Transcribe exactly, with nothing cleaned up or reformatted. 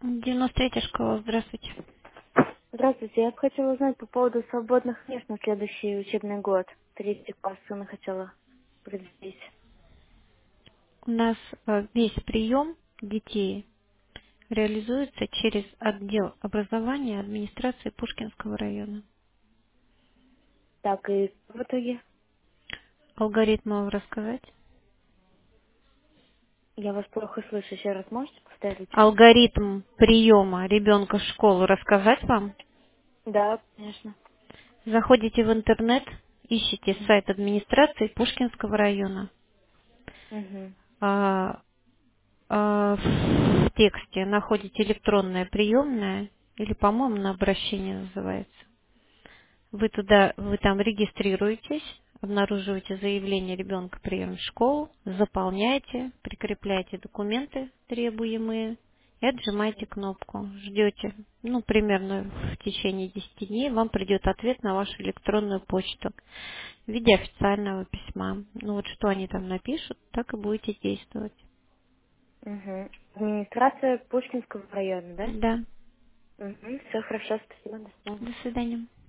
девяносто третья школа, здравствуйте. Здравствуйте, я бы хотела узнать по поводу свободных мест на следующий учебный год. Третий класс сына хотела определить. У нас э, весь прием детей реализуется через отдел образования администрации Пушкинского района. Так, и в итоге Алгоритм вам рассказать? я вас плохо слышу. Еще раз можете повторить? Алгоритм приема ребенка в школу рассказать вам? Да, конечно. Заходите в интернет, ищите сайт администрации Пушкинского района. Угу. А, а, в тексте находите электронная приемная, или, по-моему, на обращение называется. Вы туда, вы там регистрируетесь, обнаруживаете заявление ребенка прием в школу, заполняете, прикрепляете документы требуемые и отжимаете кнопку. Ждете, ну, примерно в течение десяти дней вам придет ответ на вашу электронную почту в виде официального письма. Ну вот что они там напишут, так и будете действовать. Угу. Администрация Пушкинского района, Да. да? Угу. Все хорошо, спасибо, до свидания. До свидания.